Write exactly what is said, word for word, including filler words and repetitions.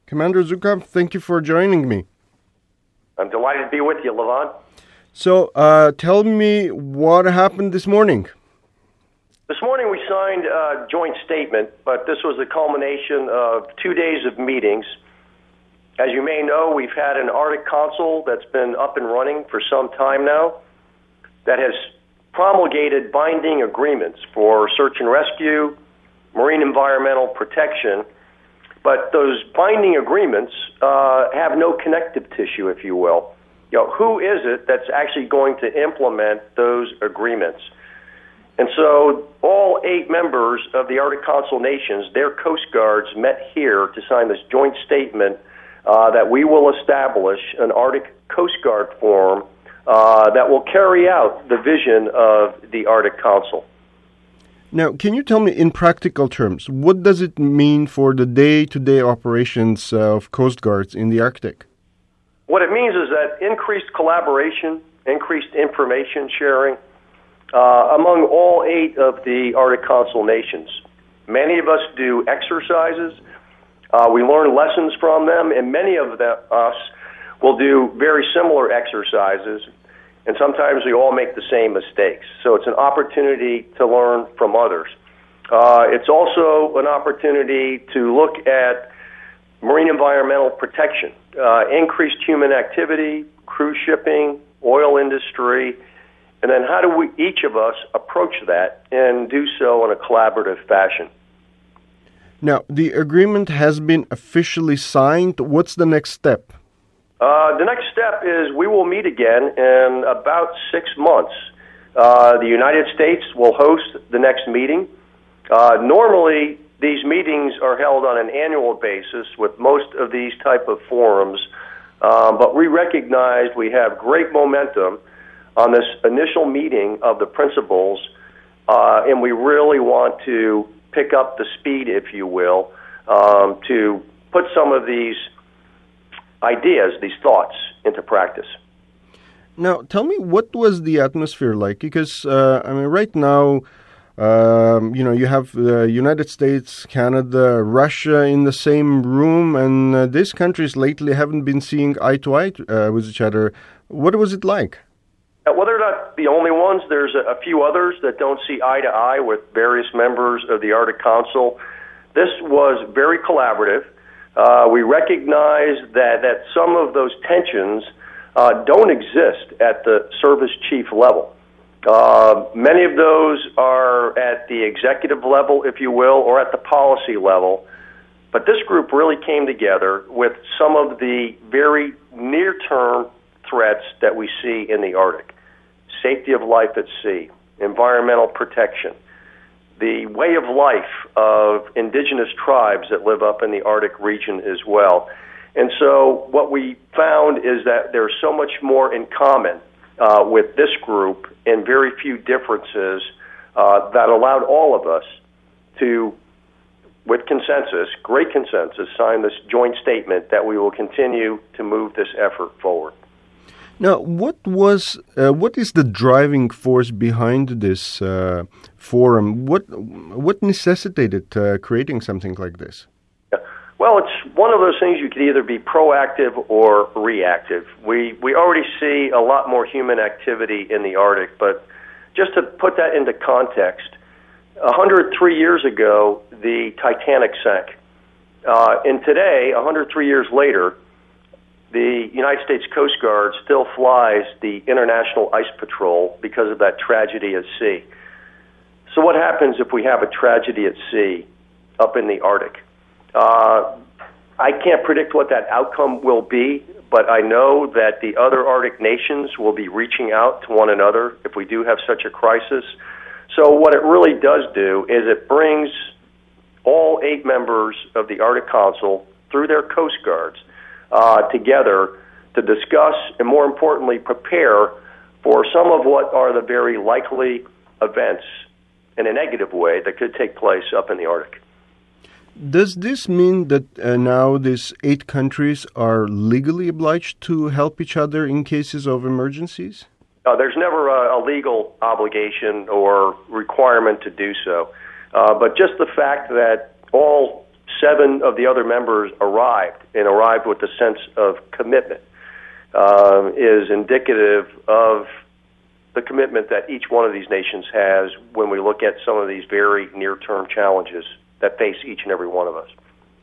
Commander Zukov, thank you for joining me. I'm delighted to be with you, Levon. So, uh, tell me what happened this morning. This morning we signed a joint statement, but this was the culmination of two days of meetings. As you may know, we've had an Arctic Council that's been up and running for some time now that has promulgated binding agreements for search and rescue, marine environmental protection, but those binding agreements uh, have no connective tissue, if you will. You know, who is it that's actually going to implement those agreements? And so all eight members of the Arctic Council nations, their Coast Guards, met here to sign this joint statement uh, that we will establish an Arctic Coast Guard Forum uh, that will carry out the vision of the Arctic Council. Now, can you tell me in practical terms, what does it mean for the day-to-day operations uh, of Coast Guards in the Arctic? What it means is that increased collaboration, increased information sharing uh, among all eight of the Arctic Council nations. Many of us do exercises. Uh, we learn lessons from them, and many of the, us will do very similar exercises. And sometimes we all make the same mistakes. So it's an opportunity to learn from others. Uh, it's also an opportunity to look at marine environmental protection, uh, increased human activity, cruise shipping, oil industry, and then how do we, each of us, approach that and do so in a collaborative fashion. Now, the agreement has been officially signed. What's the next step? Uh, the next step is we will meet again in about six months. Uh, the United States will host the next meeting. Uh, normally, these meetings are held on an annual basis with most of these type of forums, um, but we recognize we have great momentum on this initial meeting of the principals, uh, and we really want to pick up the speed, if you will, um, to put some of these ideas, these thoughts, into practice. Now, tell me, what was the atmosphere like? Because, uh, I mean, right now, um, you know, you have the United States, Canada, Russia in the same room, and uh, these countries lately haven't been seeing eye to eye uh, with each other. What was it like? Uh, well, they're not the only ones. There's a, a few others that don't see eye to eye with various members of the Arctic Council. This was very collaborative. Uh, we recognize that, that some of those tensions uh, don't exist at the service chief level. Uh, many of those are at the executive level, if you will, or at the policy level. But this group really came together with some of the very near-term threats that we see in the Arctic. Safety of life at sea, environmental protection, the way of life of indigenous tribes that live up in the Arctic region as well. And so what we found is that there's so much more in common uh, with this group and very few differences uh, that allowed all of us to, with consensus, great consensus, sign this joint statement that we will continue to move this effort forward. Now, what was uh, what is the driving force behind this uh, forum? What what necessitated uh, creating something like this? Yeah. Well, it's one of those things you could either be proactive or reactive. We we already see a lot more human activity in the Arctic, but just to put that into context, one hundred three years ago, the Titanic sank. Uh, and today, one hundred three years later, the United States Coast Guard still flies the International Ice Patrol because of that tragedy at sea. So what happens if we have a tragedy at sea up in the Arctic? Uh, I can't predict what that outcome will be, but I know that the other Arctic nations will be reaching out to one another if we do have such a crisis. So what it really does do is it brings all eight members of the Arctic Council through their Coast Guards Uh, together to discuss and, more importantly, prepare for some of what are the very likely events in a negative way that could take place up in the Arctic. Does this mean that uh, now these eight countries are legally obliged to help each other in cases of emergencies? Uh, there's never a, a legal obligation or requirement to do so. Uh, but just the fact that all seven of the other members arrived and arrived with a sense of commitment uh, is indicative of the commitment that each one of these nations has when we look at some of these very near-term challenges that face each and every one of us.